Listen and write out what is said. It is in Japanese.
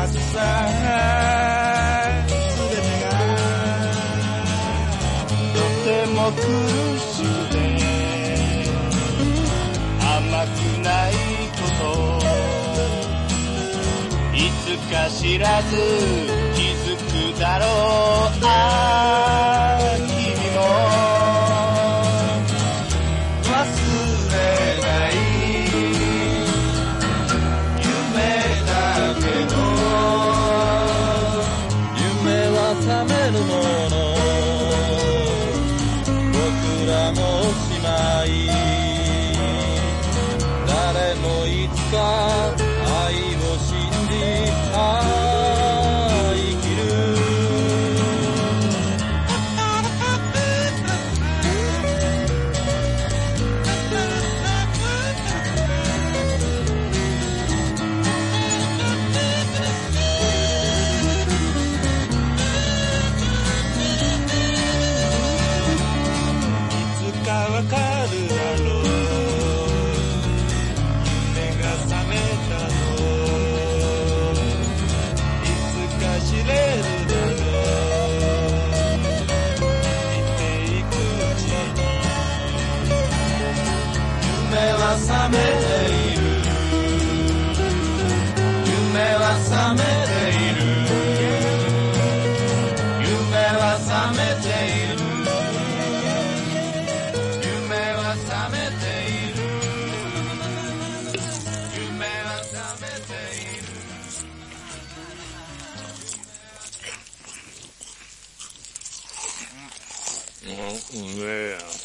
ずさ全てがとても苦しくて甘くないこといつか知らず気づくだろう君も忘れない夢だけど夢は覚めるもの僕らの姉妹誰もいつか愛を信じ生きるいつかわかるだろう夢が覚めたのいつか知れるだろう生きていくうちに夢は覚めている夢は覚めている夢は覚めている夢は覚めている夢は覚めているうめえや。